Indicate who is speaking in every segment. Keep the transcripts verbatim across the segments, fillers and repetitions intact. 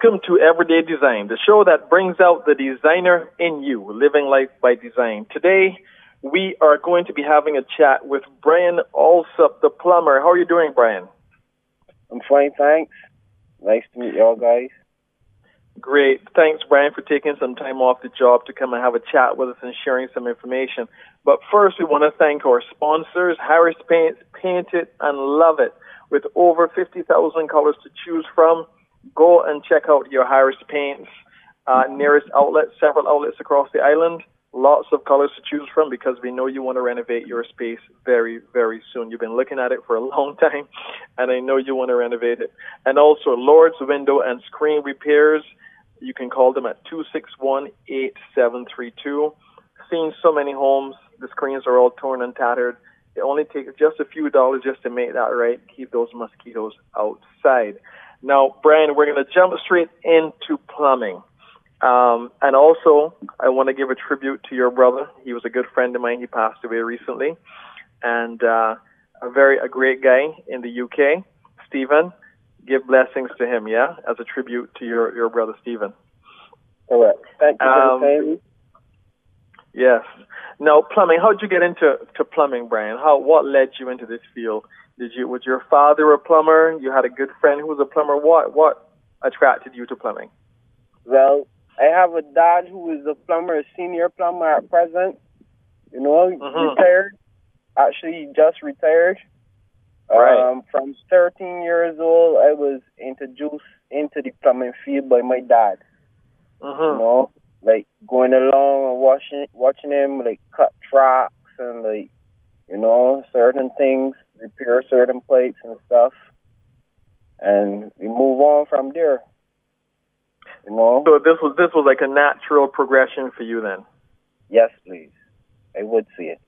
Speaker 1: welcome to Everyday Design, the show that brings out the designer in you, living life by design. Today, we are going to be having a chat with Brian Alsop, the plumber. How are you doing, Brian?
Speaker 2: I'm fine, thanks. Nice to meet y'all guys.
Speaker 1: Great. Thanks, Brian, for taking some time off the job to come and have a chat with us and sharing some information. But first, we want to thank our sponsors, Harris Paints. Paint it and love it. With over fifty thousand colors to choose from, go and check out your Harris Paints uh, nearest outlet, several outlets across the island. Lots of colors to choose from because we know you want to renovate your space very, very soon. You've been looking at it for a long time, and I know you want to renovate it. And also, Lord's Window and Screen Repairs. You can call them at two six one, eight seven three two. Seen so many homes. The screens are all torn and tattered. It only takes just a few dollars just to make that right. Keep those mosquitoes outside. Now, Brian, we're going to jump straight into plumbing. Um, and also, I want to give a tribute to your brother. He was a good friend of mine. He passed away recently. And uh, a very a great guy in the U K, Stephen. Give blessings to him, yeah, as a tribute to your, your brother, Stephen.
Speaker 2: Correct. Thank you
Speaker 1: um,
Speaker 2: for the
Speaker 1: Yes. Now, plumbing. How did you get into to plumbing, Brian? How what led you into this field? Did you was your father a plumber? You had a good friend who was a plumber. What what attracted you to plumbing?
Speaker 2: Well, I have a dad who is a plumber, a senior plumber at present. You know,
Speaker 1: Mm-hmm.
Speaker 2: retired. Actually, he just retired.
Speaker 1: Right.
Speaker 2: Um, from thirteen years old, I was introduced into the plumbing field by my dad.
Speaker 1: Mm-hmm.
Speaker 2: You know, like going along and watching watching him like cut tracks and like, you know, certain things, repair certain plates and stuff, and we move on from there. You know.
Speaker 1: So this was this was like a natural progression for you then.
Speaker 2: Yes, please. I would see it.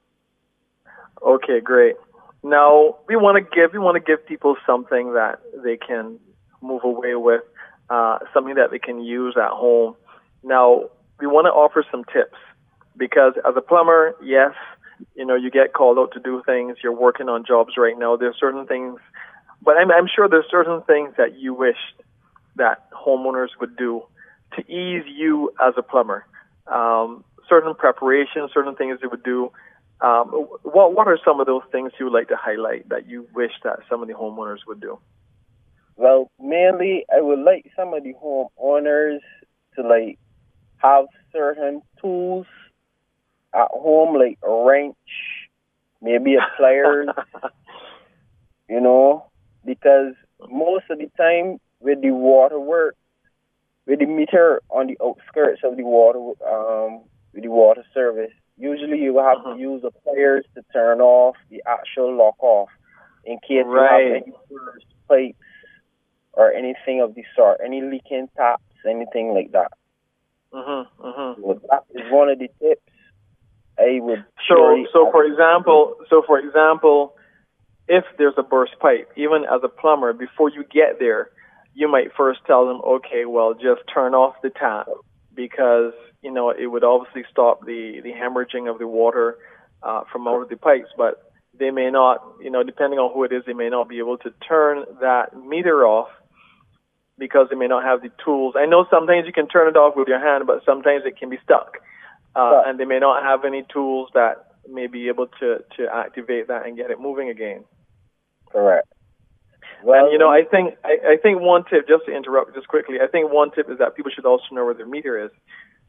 Speaker 1: Okay, great. Now we want to give we want to give people something that they can move away with, uh, something that they can use at home. Now we want to offer some tips because as a plumber, yes, you know you get called out to do things. You're working on jobs right now. There's certain things, but I'm I'm sure there's certain things that you wish that homeowners would do to ease you as a plumber. Um, certain preparations, certain things they would do. Um, what what are some of those things you would like to highlight that you wish that some of the homeowners would do?
Speaker 2: Well, mainly I would like some of the homeowners to like have certain tools at home, like a wrench, maybe a pliers, you know, because most of the time with the water work, with the meter on the outskirts of the water, um, with the water service, usually you have
Speaker 1: uh-huh.
Speaker 2: to use the pliers to turn off the actual lock off in case
Speaker 1: right.
Speaker 2: you have any burst pipes or anything of the sort, any leaking taps, anything like that.
Speaker 1: Uh-huh. Uh-huh.
Speaker 2: So that is one of the tips I would.
Speaker 1: So, so for example, so for example, if there's a burst pipe, even as a plumber, before you get there, you might first tell them, okay, well, just turn off the tap because, you know, it would obviously stop the, the hemorrhaging of the water uh, from out of the pipes. But they may not, you know, depending on who it is, they may not be able to turn that meter off because they may not have the tools. I know sometimes you can turn it off with your hand, but sometimes it can be stuck. Uh, and they may not have any tools that may be able to, to activate that and get it moving again.
Speaker 2: Correct. Well,
Speaker 1: and, you know, I think I, I think one tip, just to interrupt just quickly, I think one tip is that people should also know where their meter is.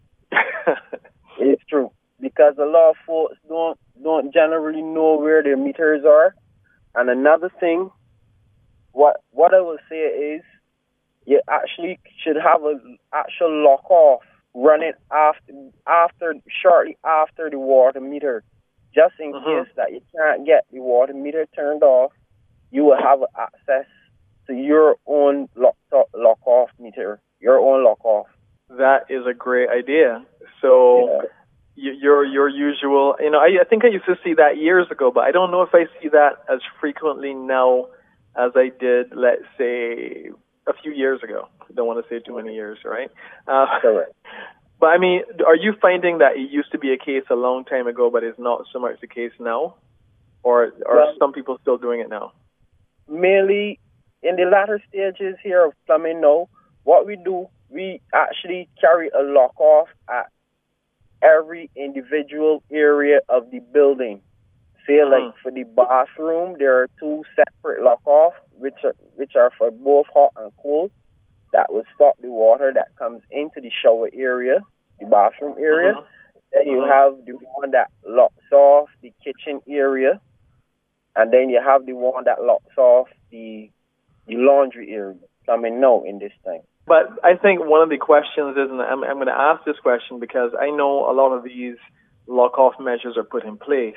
Speaker 2: It's true, because a lot of folks don't don't generally know where their meters are. And another thing, what what I will say is, you actually should have an actual lock off running after after shortly after the water meter, just in
Speaker 1: mm-hmm.
Speaker 2: case that you can't get the water meter turned off. You will have access to your own lock, lock off meter, your own lock off.
Speaker 1: That is a great idea. So yeah. your your usual, you know, I, I think I used to see that years ago, but I don't know if I see that as frequently now as I did, let's say, a few years ago. I don't want to say too many years, right? Uh,
Speaker 2: Correct.
Speaker 1: But I mean, are you finding that it used to be a case a long time ago, but it's not so much the case now? Or are well, some people still doing it now?
Speaker 2: Mainly in the latter stages here of plumbing now, what we do, we actually carry a lock off at every individual area of the building. Say, mm-hmm. like for the bathroom, there are two separate lock off, which are which are for both hot and cold. That will stop the water that comes into the shower area, the bathroom area. Mm-hmm. Then you mm-hmm. have the one that locks off the kitchen area, and then you have the one that locks off the the laundry area. Coming now in this thing.
Speaker 1: But I think one of the questions is, and I'm, I'm going to ask this question because I know a lot of these lock-off measures are put in place.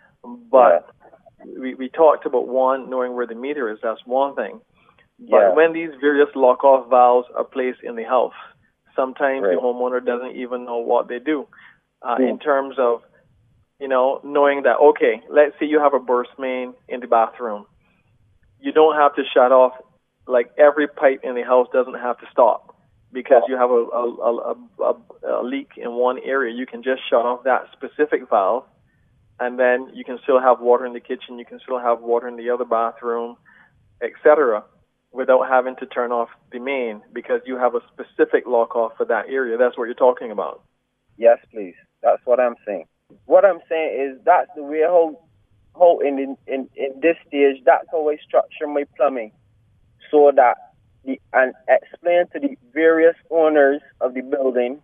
Speaker 1: But yeah. we, we talked about one, knowing where the meter is. That's one thing. But yeah. when these various lock-off valves are placed in the house, sometimes right. the homeowner doesn't even know what they do uh, mm. in terms of, you know, knowing that, okay, let's say you have a burst main in the bathroom. You don't have to shut off. Like every pipe in the house doesn't have to stop because you have a, a, a, a, a leak in one area. You can just shut off that specific valve, and then you can still have water in the kitchen. You can still have water in the other bathroom, et cetera, without having to turn off the main because you have a specific lock off for that area. That's what you're talking about.
Speaker 2: Yes, please. That's what I'm saying. What I'm saying is that's the way how, how in, in, in this stage, that's how I structure my plumbing. So that the and explain to the various owners of the building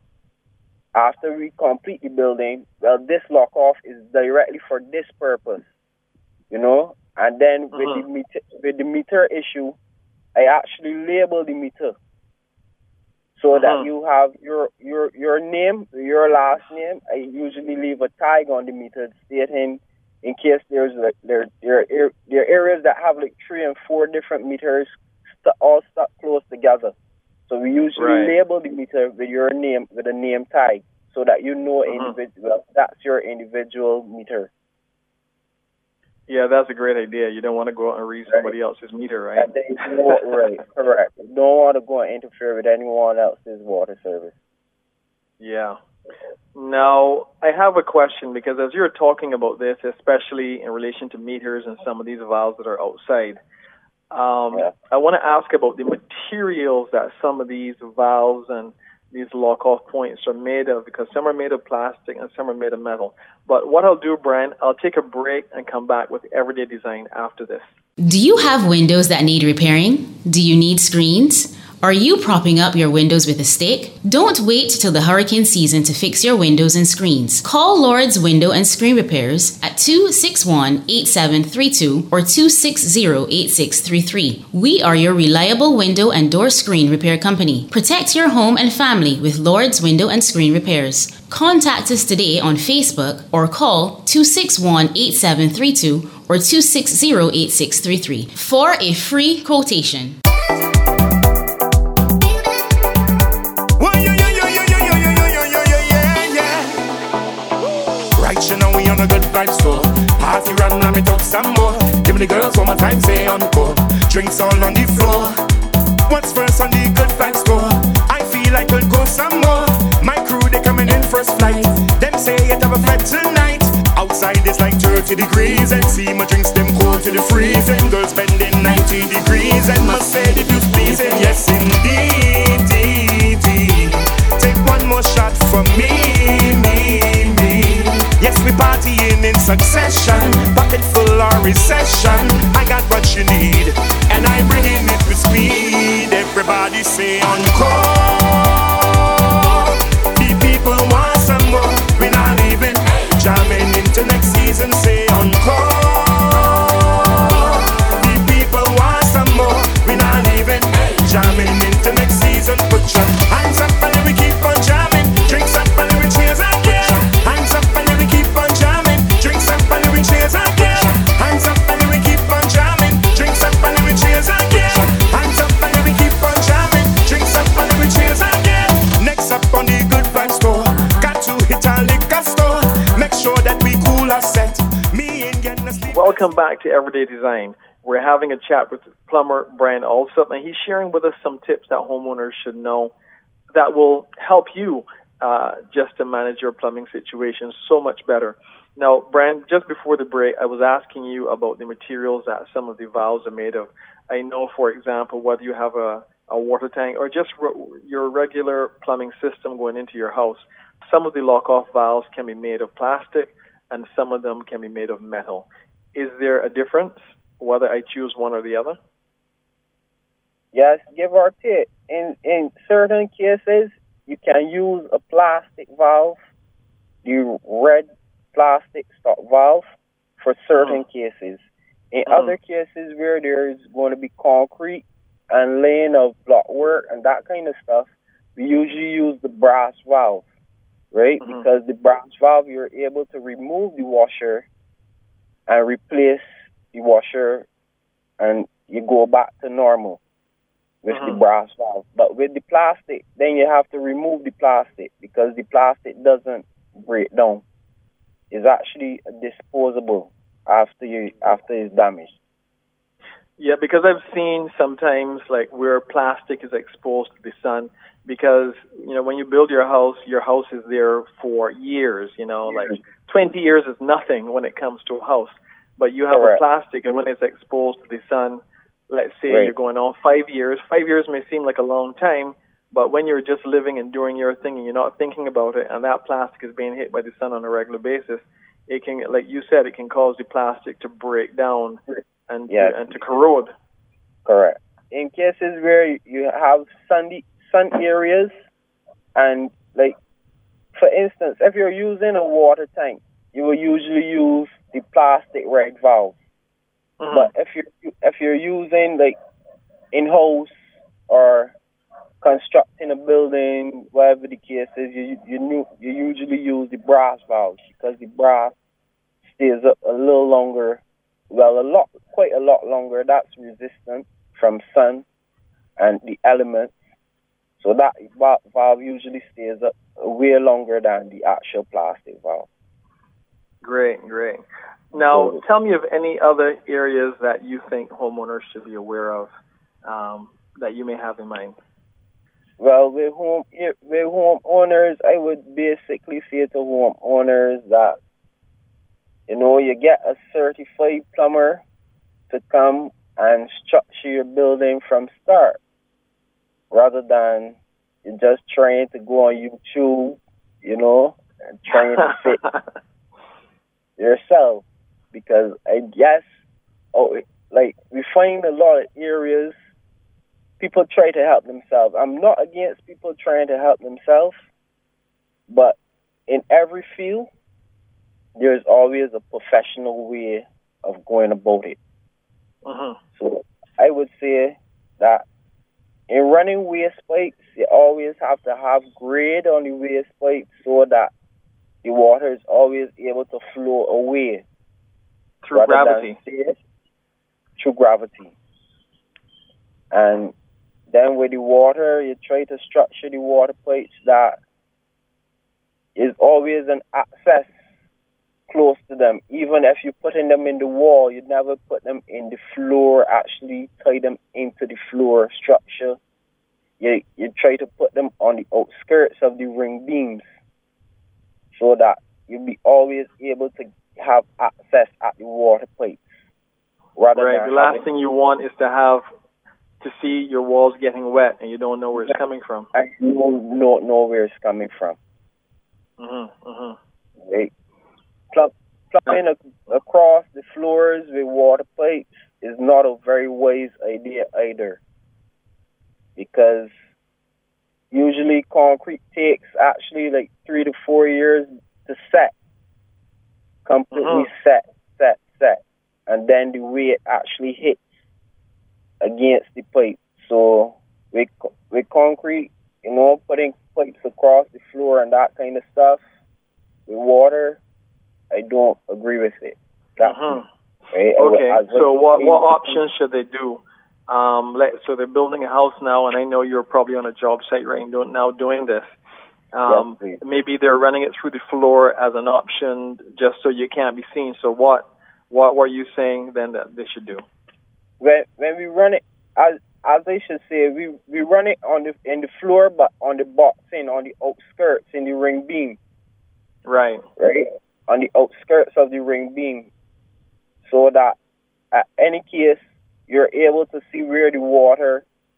Speaker 2: after we complete the building, well, this lock off is directly for this purpose, you know. And then uh-huh. with the meter, with the meter issue, I actually label the meter so uh-huh. that you have your your your name, your last name. I usually leave a tag on the meter stating in case there's like there there there are areas that have like three and four different meters. All stuck close together. So we usually right. label the meter with your name, with a name tag, so that you know uh-huh. individual, that's your individual meter.
Speaker 1: Yeah, that's a great idea. You don't want to go out and read somebody right. else's meter, right?
Speaker 2: And they know, right, correct. You don't want to go and interfere with anyone else's water service.
Speaker 1: Yeah. Now, I have a question because as you're talking about this, especially in relation to meters and some of these valves that are outside, Um, yeah. I want to ask about the materials that some of these valves and these lock-off points are made of, because some are made of plastic and some are made of metal. But what I'll do, Brian, I'll take a break and come back with Everyday Design after this.
Speaker 3: Do you have windows that need repairing? Do you need screens? Are you propping up your windows with a stick? Don't wait till the hurricane season to fix your windows and screens. Call Lord's Window and Screen Repairs at two six one, eight seven three two or two six zero, eight six three three. We are your reliable window and door screen repair company. Protect your home and family with Lord's Window and Screen Repairs. Contact us today on Facebook or call two six one, eight seven three two or two six zero, eight six three three for a free quotation.
Speaker 4: On a good vibe store, party run and me talk some more. Give me the girls one more time, say encore. Drinks all on the floor. What's first on the good vibe store? I feel like I'll go some more. My crew they coming in first flight. Them say it have a flight tonight. Outside it's like thirty degrees and see my drinks them cold to the freezing. Girls bending ninety degrees and must say if you pleasing. Yes indeed, indeed. Take one more shot for me, me, me. Yes, we partying in succession, pocket full or recession. I got what you need, and I'm bringing it with speed. Everybody say encore. The people want some more. We're not even jamming into next season. Say encore. The people want some more. We're not even jamming into next season. Put your hands up and we keep on jamming. Drinks up and we cheers again. Hands up and we keep on jamming. Drinks up and we cheers again. Hands up and we keep on jamming. Drinks up and we cheers again. Hands up and we keep on jamming. Drinks up and we cheers again. Next up on the good vibe store, got to hit a liquor store. Make sure that we cool our set. Me ain't getting a sleep.
Speaker 1: Welcome back to Everyday Design. We're having a chat with plumber Brian Alsop, and he's sharing with us some tips that homeowners should know that will help you uh, just to manage your plumbing situation so much better. Now, Brian, just before the break, I was asking you about the materials that some of the valves are made of. I know, for example, whether you have a a water tank, or just re- your regular plumbing system going into your house, some of the lock-off valves can be made of plastic, and some of them can be made of metal. Is there a difference whether I choose one or the other?
Speaker 2: Yes, give or take. In in certain cases, you can use a plastic valve, the red plastic stop valve, for certain mm. cases. In mm. other cases where there's going to be concrete and laying of block work and that kind of stuff, we usually use the brass valve, right? Mm-hmm. Because the brass valve, you're able to remove the washer and replace the washer, and you go back to normal with mm-hmm. the brass valve. But with the plastic, then you have to remove the plastic because the plastic doesn't break down. It's actually disposable after you after it's damaged.
Speaker 1: Yeah, because I've seen sometimes like where plastic is exposed to the sun, because you know when you build your house, your house is there for years. You know, years. Like twenty years is nothing when it comes to a house. But you have Correct. a plastic, and when it's exposed to the sun, let's say right. you're going on five years. Five years may seem like a long time, but when you're just living and doing your thing and you're not thinking about it, and that plastic is being hit by the sun on a regular basis, it can, like you said, it can cause the plastic to break down and yes. to, and to corrode.
Speaker 2: Correct. In cases where you have sunny sun areas, and like for instance, if you're using a water tank, you will usually use the plastic red valve. Mm-hmm. But if you're if you're using like in-house or constructing a building, whatever the case is, you you you usually use the brass valve because the brass stays up a little longer, well, a lot, quite a lot longer. That's resistant from sun and the elements. So that valve usually stays up way longer than the actual plastic valve.
Speaker 1: Great, great. Now, tell me of any other areas that you think homeowners should be aware of um, that you may have in mind.
Speaker 2: Well, with home with homeowners, I would basically say to homeowners that, you know, you get a certified plumber to come and structure your building from start, rather than you just trying to go on YouTube, you know, and trying to fit yourself. Because I guess, oh, like, we find a lot of areas people try to help themselves. I'm not against people trying to help themselves, but in every field, there's always a professional way of going about it. Uh-huh. So I would say that in running waste pipes, you always have to have grade on the waste pipe so that the water is always able to flow away.
Speaker 1: Through gravity.
Speaker 2: Than, through gravity. And then with the water, you try to structure the water pipes that is always an access close to them. Even if you're putting them in the wall, you never put them in the floor, actually tie them into the floor structure. You, you try to put them on the outskirts of the ring beams so that you'll be always able to have access at the water pipes.
Speaker 1: Rather right. Than the last thing you want is to have to see your walls getting wet and you don't know where it's coming from.
Speaker 2: And you don't know, know where it's coming from.
Speaker 1: Mm-hmm. Mm-hmm.
Speaker 2: Right. Plug, plumbing a, across the floors with water pipes is not a very wise idea either, because usually concrete takes actually like three to four years to set. Completely mm-hmm. set, set, set. And then the weight actually hits against the pipe. So with, with concrete, you know, putting pipes across the floor and that kind of stuff, with water, I don't agree with it.
Speaker 1: Mm-hmm. Right? Okay, I, I so what, what options should they do? Um, let, so they're building a house now, and I know you're probably on a job site right now doing this. Um, yes, maybe they're running it through the floor as an option just so you can't be seen. So what what were you saying then that they should do?
Speaker 2: When when we run it, as as I should say, we, we run it on the in the floor, but on the boxing, on the outskirts, in the ring beam.
Speaker 1: Right.
Speaker 2: Right. On the outskirts of the ring beam, so that at any case you're able to see where the water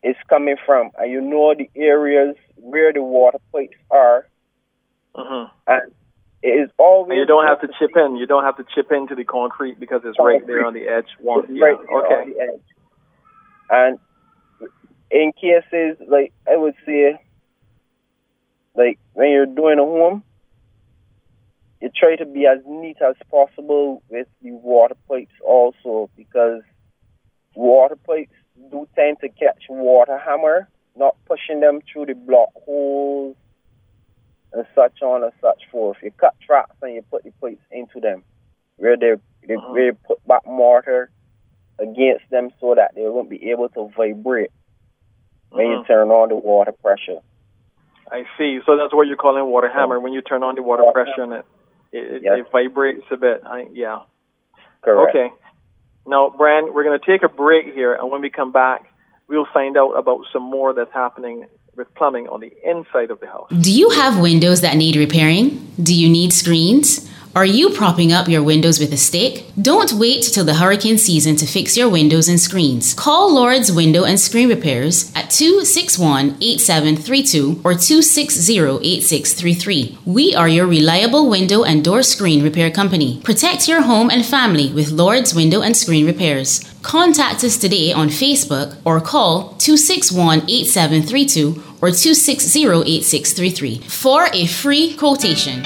Speaker 2: it's coming from, and you know the areas where the water pipes are,
Speaker 1: mm-hmm.
Speaker 2: and it is always.
Speaker 1: And you don't have to chip in. You don't have to chip into the concrete because it's concrete. right there on the edge. One, yeah.
Speaker 2: Right there
Speaker 1: okay.
Speaker 2: on the edge. And in cases, like I would say, like when you're doing a home, you try to be as neat as possible with the water pipes also, because water pipes do tend to catch water hammer, not pushing them through the block holes and such on and such forth. You cut tracks and you put the pipes into them, where they, they uh-huh. where you put back mortar against them so that they won't be able to vibrate uh-huh. when you turn on the water pressure.
Speaker 1: I see. So that's what you're calling water hammer. When you turn on the water, water pressure and it, it, yes. it vibrates a bit. I, yeah.
Speaker 2: Correct.
Speaker 1: Okay. Now, Brian, we're going to take a break here, and when we come back, we'll find out about some more that's happening with plumbing on the inside of the house.
Speaker 3: Do you have windows that need repairing? Do you need screens? Are you propping up your windows with a stick? Don't wait till the hurricane season to fix your windows and screens. Call Lord's Window and Screen Repairs at two six one, eight seven three two or two six zero, eight six three three. We are your reliable window and door screen repair company. Protect your home and family with Lord's Window and Screen Repairs. Contact us today on Facebook or call two six one, eight seven three two or two six zero, eight six three three for a free quotation.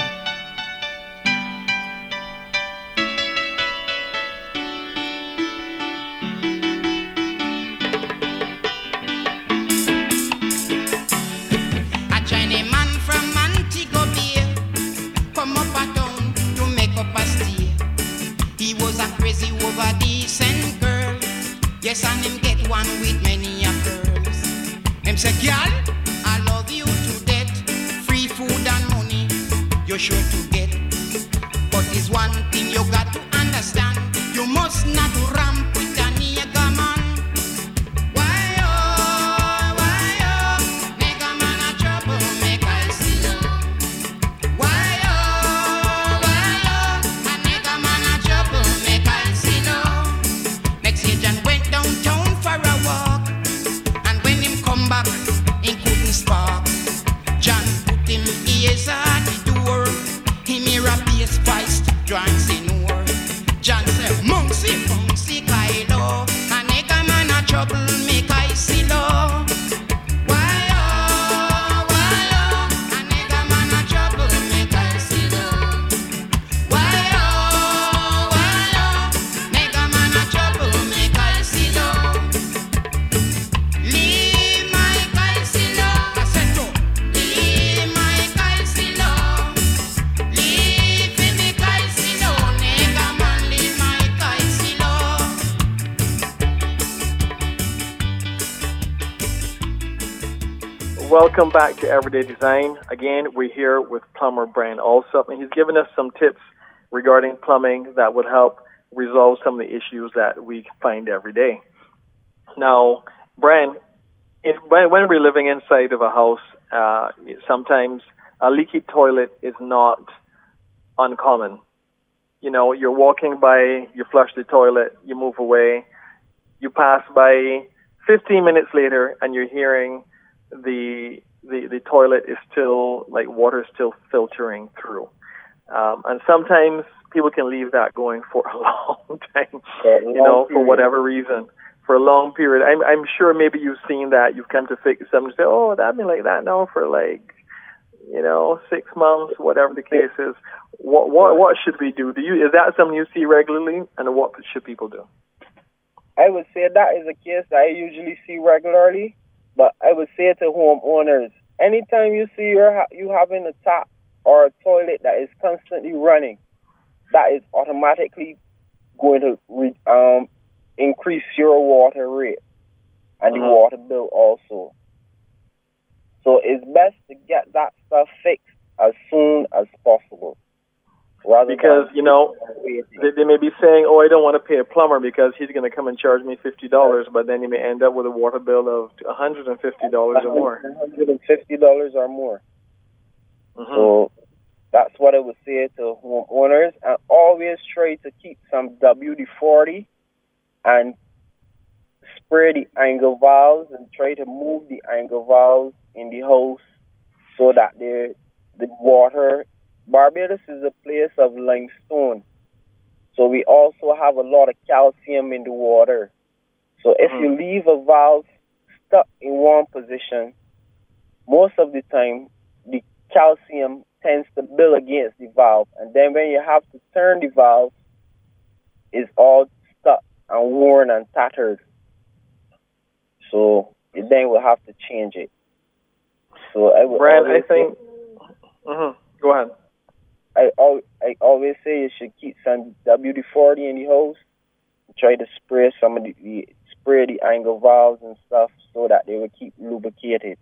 Speaker 5: Yes, and him get one with many a girls. Him say, girl, I love you to death. Free food and money, you're sure to get. But there's one thing you got to understand. You must not ramp with a nigga man. Why oh, why oh, nigga man a trouble, make I see you. Why oh, why oh, a nigga man a trouble, make I see you. Next year John went downtown for a walk, and when him come back, he couldn't spark. John put him ears at the door. Him hear a bass voice dancing more. John said, Munksy, Munksy, Kylo, a nigga man a trouble, make I see low. Why oh, why oh, a nigga man a trouble, make I see low. Why oh, why oh, nigga man a trouble, make I see low. Leave my guy see low. I said to leave my guy see low. Leave him my guy see low. Nigga man leave my guy see low.
Speaker 1: Welcome back to Everyday Design. Again, we're here with plumber Brian Alsop, and he's given us some tips regarding plumbing that would help resolve some of the issues that we find every day. Now, Brian, it, when, when we're living inside of a house, uh, sometimes a leaky toilet is not uncommon. You know, you're walking by, you flush the toilet, you move away, you pass by fifteen minutes later, and you're hearing the the, the toilet is still, like, water is still filtering through. Um, and sometimes people can leave that going for a long time, you know, for whatever reason, for a long period. I'm, I'm sure maybe you've seen that. You've come to fix something and say, oh, that's been like that now for, like, you know, six months, whatever the case is. What what what should we do? Do you is that something you see regularly, and what should people do?
Speaker 2: I would say that is a case that I usually see regularly, but I would say to homeowners, anytime you see you're ha- you having a tap or a toilet that is constantly running, that is automatically going to re- um, increase your water rate and mm-hmm. the water bill also. So it's best to get that stuff fixed as soon as possible.
Speaker 1: Because, you know, they, they may be saying, oh, I don't want to pay a plumber because he's going to come and charge me fifty dollars, but then you may end up with a water bill of one hundred fifty dollars or more.
Speaker 2: one hundred fifty dollars or more. Mm-hmm. So that's what I would say to homeowners. And always try to keep some W D forty and spray the angle valves and try to move the angle valves in the house so that the the water. Barbados is a place of limestone, so we also have a lot of calcium in the water. So if mm-hmm. you leave a valve stuck in one position, most of the time the calcium tends to build against the valve, and then when you have to turn the valve, it's all stuck and worn and tattered. So you then will have to change it. So I would
Speaker 1: Brad, I think. Mm-hmm. Go ahead.
Speaker 2: I, al- I always say you should keep some W D forty in the house. Try to spray some of the, the spray the angle valves and stuff so that they will keep lubricated.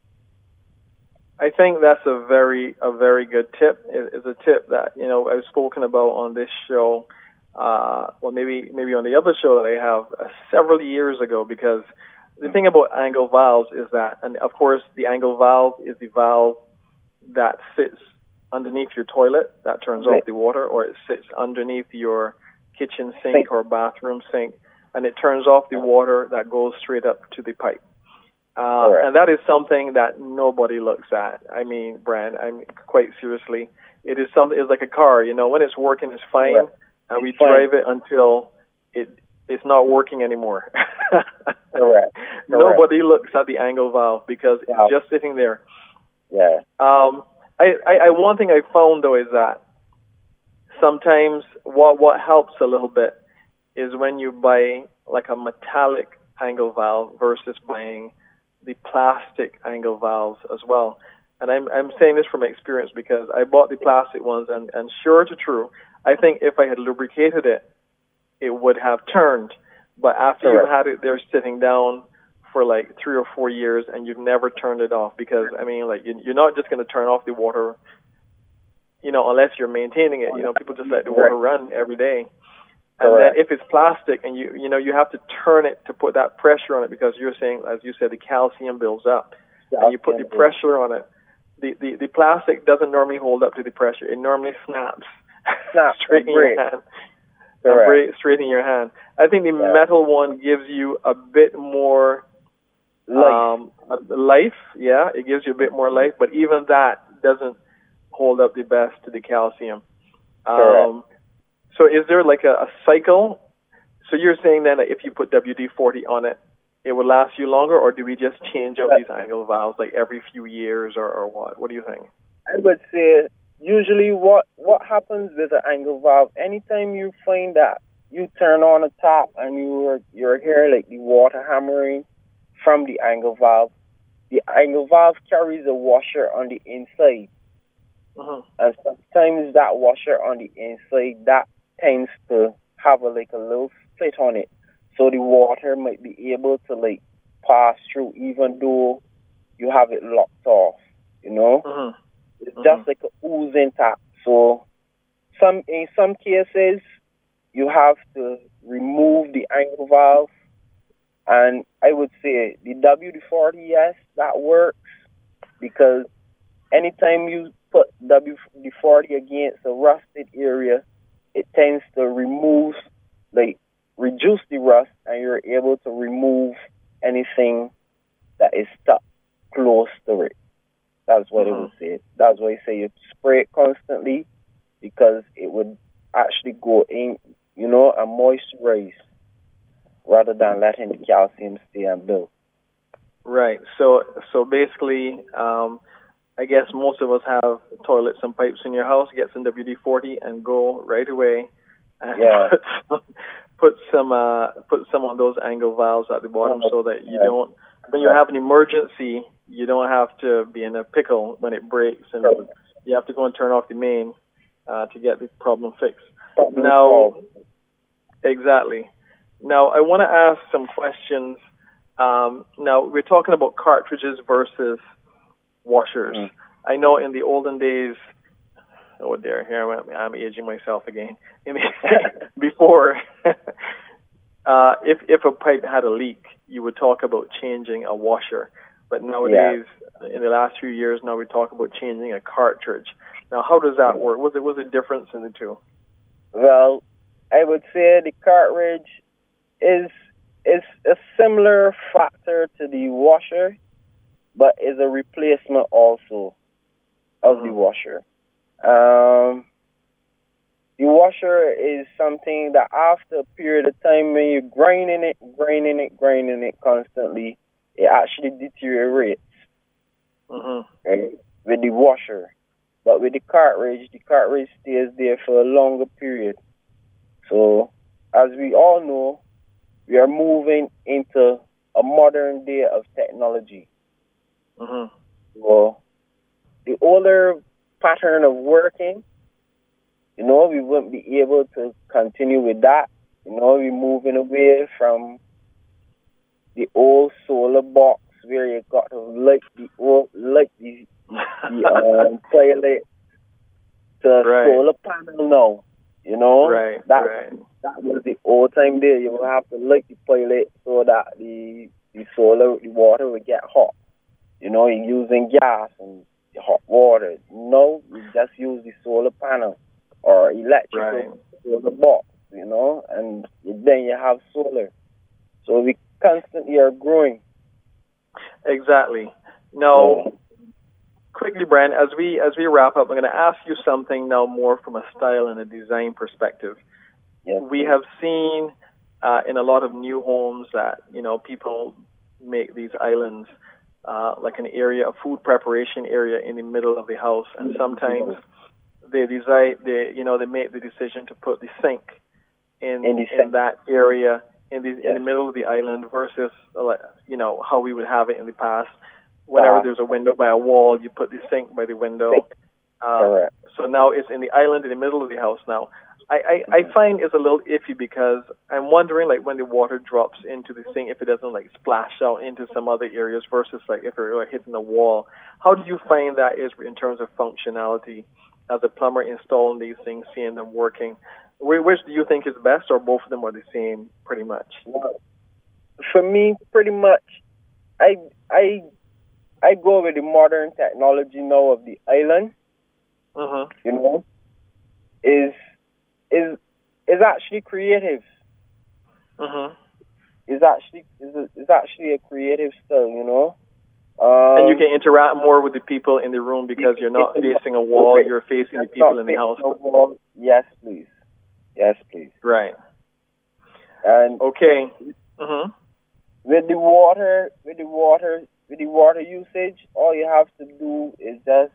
Speaker 1: I think that's a very a very good tip. It, it's a tip that you know I've spoken about on this show. Uh, well, maybe maybe on the other show that I have uh, several years ago. Because the thing about angle valves is that, and of course, the angle valve is the valve that sits underneath your toilet that turns right. off the water, or it sits underneath your kitchen sink, sink or bathroom sink, and it turns off the water that goes straight up to the pipe. Uh, right. And that is something that nobody looks at. I mean, Brand, I mean, quite seriously, it is something. It's like a car, you know. When it's working, it's fine, right. and we fine. drive it until it it's not working anymore.
Speaker 2: Correct.
Speaker 1: Nobody looks at the angle valve because yeah. it's just sitting there.
Speaker 2: Yeah.
Speaker 1: Um. I, I, I one thing I found though is that sometimes what what helps a little bit is when you buy like a metallic angle valve versus buying the plastic angle valves as well. And I'm I'm saying this from experience because I bought the plastic ones, and, and sure to true, I think if I had lubricated it, it would have turned. But after you've had it there sitting down for like three or four years and you've never turned it off, because I mean, like you, you're not just going to turn off the water, you know, unless you're maintaining it. You know, people just let the water run every day. And Correct. then if it's plastic and you you know you have to turn it to put that pressure on it, because you're saying, as you said, the calcium builds up, yeah, and you put the pressure on it. The, the the plastic doesn't normally hold up to the pressure. It normally snaps
Speaker 2: Snap,
Speaker 1: straight in your hand. Break, straight in your hand. I think the yeah. metal one gives you a bit more
Speaker 2: life.
Speaker 1: Um, life. Yeah, it gives you a bit more life, but even that doesn't hold up the best to the calcium. Um, so is there like a, a cycle? So you're saying then that if you put W D forty on it, it would last you longer, or do we just change out these angle valves like every few years, or, or what? What do you think?
Speaker 2: I would say usually what, what happens with an angle valve, anytime you find that you turn on the tap and you're, you're hearing like the water hammering from the angle valve, the angle valve carries a washer on the inside. Uh-huh. And sometimes that washer on the inside, that tends to have a, like a little split on it. So the water might be able to like pass through even though you have it locked off, you know? Uh-huh. It's uh-huh. just like a oozing tap. So some in some cases, you have to remove the angle valve. And I would say the W D forty, yes, that works, because anytime you put W D forty against a rusted area, it tends to remove, like, reduce the rust, and you're able to remove anything that is stuck close to it. That's what mm-hmm. it would say. That's why I say you spray it constantly, because it would actually go in, you know, and moisturize, rather than letting the calcium stay and build.
Speaker 1: Right. So so basically, um, I guess most of us have toilets and pipes in your house. Get some W D forty and go right away. And
Speaker 2: yeah.
Speaker 1: Put some, put some uh, put some of those angle valves at the bottom, so that you don't, when you have an emergency, you don't have to be in a pickle when it breaks, and you have to go and turn off the main uh, to get the problem fixed.
Speaker 2: Problem
Speaker 1: now,
Speaker 2: solved.
Speaker 1: Exactly. Now, I want to ask some questions. Um, now, we're talking about cartridges versus washers. Mm. I know in the olden days, oh dear, here I'm, I'm aging myself again. In the, before, uh, if if a pipe had a leak, you would talk about changing a washer. But nowadays, yeah. in the last few years, now we talk about changing a cartridge. Now, how does that work? What's the, what's the difference in the two?
Speaker 2: Well, I would say the cartridge is it's a similar factor to the washer, but is a replacement also of the washer. Um, the washer is something that after a period of time, when you're grinding it, grinding it, grinding it constantly, it actually deteriorates.
Speaker 1: Mm-hmm.
Speaker 2: Right? With the washer. But with the cartridge, the cartridge stays there for a longer period. So, as we all know, we are moving into a modern day of technology.
Speaker 1: Mm-hmm.
Speaker 2: So, the older pattern of working, you know, we wouldn't be able to continue with that. You know, we're moving away from the old solar box where you got to light the old, light the, the um, toilet to
Speaker 1: right.
Speaker 2: solar panel now. You know,
Speaker 1: right,
Speaker 2: that
Speaker 1: right.
Speaker 2: that was the old time there. You would have to light the toilet so that the the solar, the water would get hot. You know, you're using gas and hot water. No, you just use the solar panel or electrical
Speaker 1: right.
Speaker 2: solar box. You know, and then you have solar. So we constantly are growing.
Speaker 1: Exactly. Now,
Speaker 2: yeah.
Speaker 1: quickly, Brian, as we as we wrap up, I'm going to ask you something now more from a style and a design perspective.
Speaker 2: Yes.
Speaker 1: We have seen uh, in a lot of new homes that, you know, people make these islands uh, like an area, a food preparation area in the middle of the house, and sometimes they decide, they you know, they make the decision to put the sink in
Speaker 2: in, the
Speaker 1: in
Speaker 2: sink.
Speaker 1: that area in the
Speaker 2: yes.
Speaker 1: in the middle of the island versus uh, you know how we would have it in the past. Whenever
Speaker 2: uh,
Speaker 1: there's a window by a wall, you put the sink by the window. Uh,
Speaker 2: Correct.
Speaker 1: So now it's in the island in the middle of the house now. I, I, I find it's a little iffy because I'm wondering, like, when the water drops into the sink, if it doesn't, like, splash out into some other areas versus, like, if it's like, hitting a wall. How do you find that is in terms of functionality as a plumber installing these things, seeing them working? Which do you think is best, or both of them are the same pretty much?
Speaker 2: Well, for me, pretty much, I I I go with the modern technology now of the island.
Speaker 1: Uh-huh.
Speaker 2: You know, is is is actually creative.
Speaker 1: Uh-huh.
Speaker 2: Is actually is a, is actually a creative style. You know. Um,
Speaker 1: and you can interact more with the people in the room because you're not facing a wall; you're facing the people in the house.
Speaker 2: Wall. Yes, please. Yes, please.
Speaker 1: Right.
Speaker 2: And
Speaker 1: okay. Uh-huh.
Speaker 2: With the water, with the water, with the water usage, all you have to do is just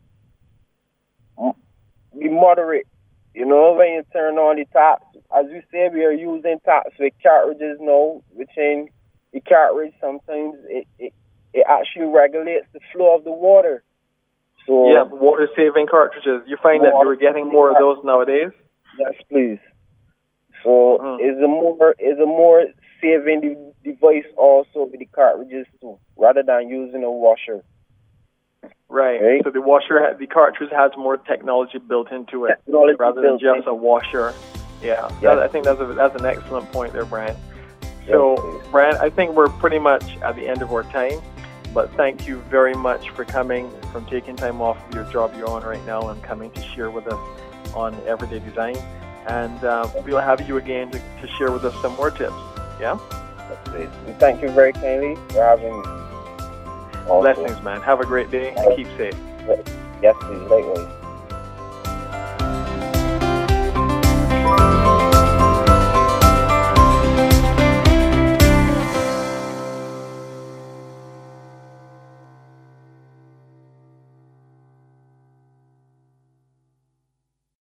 Speaker 2: be moderate. You know, when you turn on the taps, as we say, we are using taps with cartridges now, which in the cartridge sometimes it, it, it actually regulates the flow of the water. So
Speaker 1: yeah, water saving cartridges. You find that you're getting more of those nowadays?
Speaker 2: Yes, please. So mm. it's a more it's a more saving the device also with the cartridges too, rather than using a washer.
Speaker 1: Right. right. So the washer, the cartridge has more technology built into it
Speaker 2: technology
Speaker 1: rather than just a washer. Yeah. Yes. That, I think that's a, that's an excellent point there, Brian. So, yes, Brian, I think we're pretty much at the end of our time. But thank you very much for coming, from taking time off of your job you're on right now and coming to share with us on Everyday Design. And uh, we'll have you again to, to share with us some more tips. Yeah?
Speaker 2: Yes, thank you very kindly for having me. Also.
Speaker 1: Blessings, man. Have a great day and keep safe.
Speaker 2: Yes, please. Likewise.